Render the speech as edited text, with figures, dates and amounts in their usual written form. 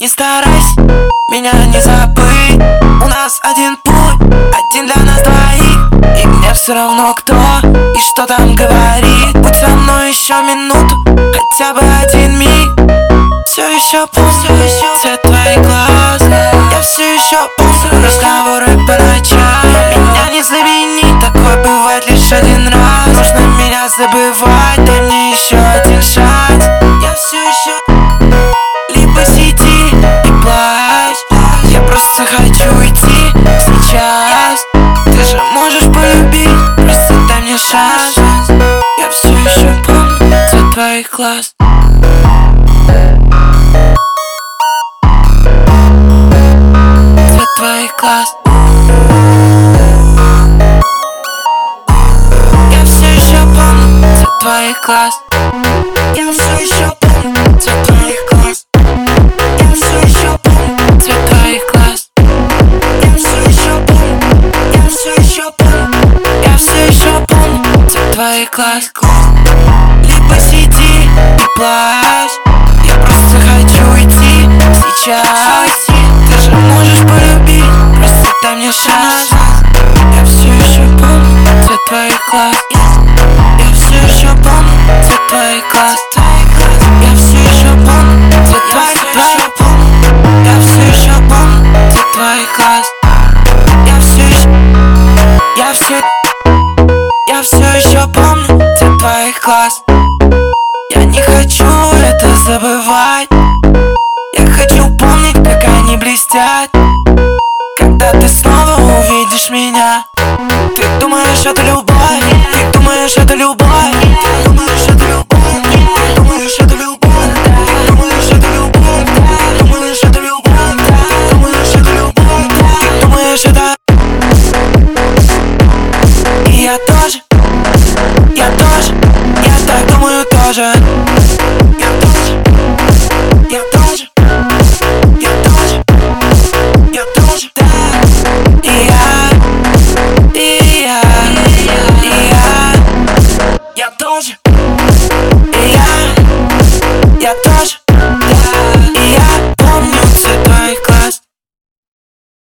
Не старайся меня не забыть. У нас один путь, один для нас двоих. И мне все равно кто и что там говорит. Будь со мной еще минуту, хотя бы один миг. Все еще помню цвет твоих глаз. Я все еще помню разговоры по ночам. Меня не заменить, такое бывает лишь один раз. Можно меня забывать, дай мне еще один шанс. Я все еще либо сиди и плачь. Я просто хочу уйти сейчас. Ты же можешь полюбить, просто дай мне шанс. Я все еще помню цвет твоих глаз. Цвет твоих глаз. Я все еще помню цвет твоих глаз. Я все еще помню цвет твоих глаз. Я все еще помню цвет твоих глаз. Я все еще помню. Я все еще помню. Я все еще помню цвет твоих глаз. Либо сиди и плачь. Я просто хочу уйти сейчас. Ты же можешь полюбить, просто дай мне шанс. Я все еще помню цвет твоих глаз. Я все еще помню цвет твоих глаз. Я все еще помню цвет твоих глаз. Я все еще помню цвет твоих глаз. Я все еще помню цвет твоих глаз. Я не хочу это забывать. Я хочу помнить, как они блестят, когда ты снова увидишь меня. Ты думаешь, это любовь? Ты думаешь, это любовь? Ты думаешь, это любовь? Ты думаешь, это любовь? Ты думаешь, это любовь? Ты думаешь, это любовь? Ты думаешь, это любовь? Ты думаешь, это... И я тоже, я так думаю тоже. Я тоже, я тоже, да. И я тоже, и я тоже.